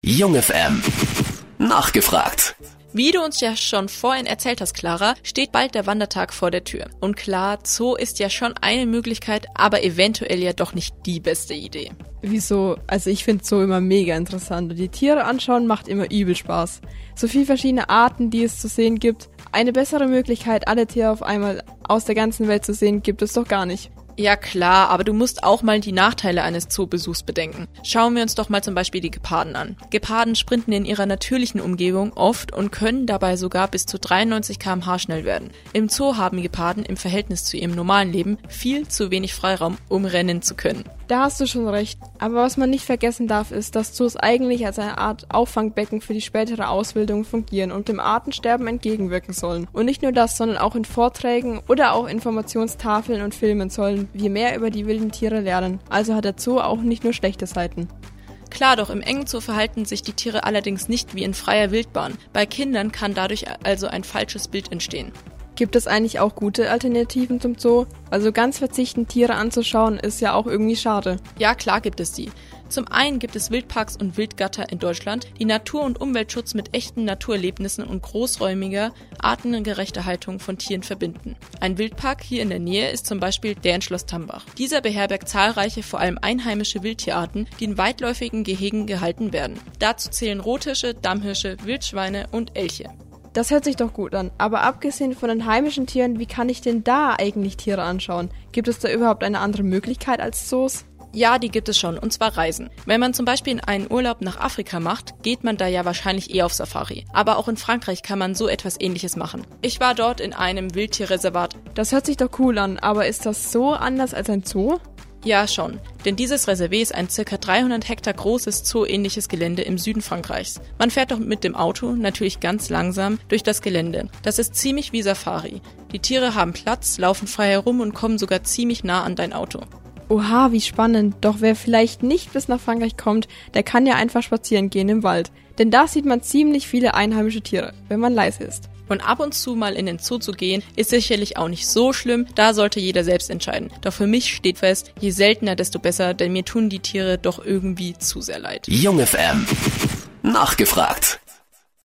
Jung FM. Nachgefragt. Wie du uns ja schon vorhin erzählt hast, Clara, steht bald der Wandertag vor der Tür. Und klar, Zoo ist ja schon eine Möglichkeit, aber eventuell ja doch nicht die beste Idee. Wieso? Also ich finde Zoo immer mega interessant und die Tiere anschauen macht immer übel Spaß. So viele verschiedene Arten, die es zu sehen gibt. Eine bessere Möglichkeit, alle Tiere auf einmal aus der ganzen Welt zu sehen, gibt es doch gar nicht. Ja klar, aber du musst auch mal die Nachteile eines Zoobesuchs bedenken. Schauen wir uns doch mal zum Beispiel die Geparden an. Geparden sprinten in ihrer natürlichen Umgebung oft und können dabei sogar bis zu 93 km/h schnell werden. Im Zoo haben Geparden im Verhältnis zu ihrem normalen Leben viel zu wenig Freiraum, um rennen zu können. Da hast du schon recht. Aber was man nicht vergessen darf, ist, dass Zoos eigentlich als eine Art Auffangbecken für die spätere Ausbildung fungieren und dem Artensterben entgegenwirken sollen. Und nicht nur das, sondern auch in Vorträgen oder auch Informationstafeln und Filmen sollen wir mehr über die wilden Tiere lernen. Also hat der Zoo auch nicht nur schlechte Seiten. Klar, doch im engen Zoo verhalten sich die Tiere allerdings nicht wie in freier Wildbahn. Bei Kindern kann dadurch also ein falsches Bild entstehen. Gibt es eigentlich auch gute Alternativen zum Zoo? Also ganz verzichten, Tiere anzuschauen, ist ja auch irgendwie schade. Ja, klar gibt es die. Zum einen gibt es Wildparks und Wildgatter in Deutschland, die Natur- und Umweltschutz mit echten Naturerlebnissen und großräumiger, artengerechter Haltung von Tieren verbinden. Ein Wildpark hier in der Nähe ist zum Beispiel der in Schloss Tambach. Dieser beherbergt zahlreiche, vor allem einheimische Wildtierarten, die in weitläufigen Gehegen gehalten werden. Dazu zählen Rothirsche, Dammhirsche, Wildschweine und Elche. Das hört sich doch gut an, aber abgesehen von den heimischen Tieren, wie kann ich denn da eigentlich Tiere anschauen? Gibt es da überhaupt eine andere Möglichkeit als Zoos? Ja, die gibt es schon, und zwar Reisen. Wenn man zum Beispiel einen Urlaub nach Afrika macht, geht man da ja wahrscheinlich eher auf Safari. Aber auch in Frankreich kann man so etwas Ähnliches machen. Ich war dort in einem Wildtierreservat. Das hört sich doch cool an, aber ist das so anders als ein Zoo? Ja, schon. Denn dieses Reservat ist ein ca. 300 Hektar großes Zoo-ähnliches Gelände im Süden Frankreichs. Man fährt doch mit dem Auto, natürlich ganz langsam, durch das Gelände. Das ist ziemlich wie Safari. Die Tiere haben Platz, laufen frei herum und kommen sogar ziemlich nah an dein Auto. Oha, wie spannend. Doch wer vielleicht nicht bis nach Frankreich kommt, der kann ja einfach spazieren gehen im Wald. Denn da sieht man ziemlich viele einheimische Tiere, wenn man leise ist. Und ab und zu mal in den Zoo zu gehen, ist sicherlich auch nicht so schlimm, da sollte jeder selbst entscheiden. Doch für mich steht fest, je seltener, desto besser, denn mir tun die Tiere doch irgendwie zu sehr leid. Jung FM. Nachgefragt.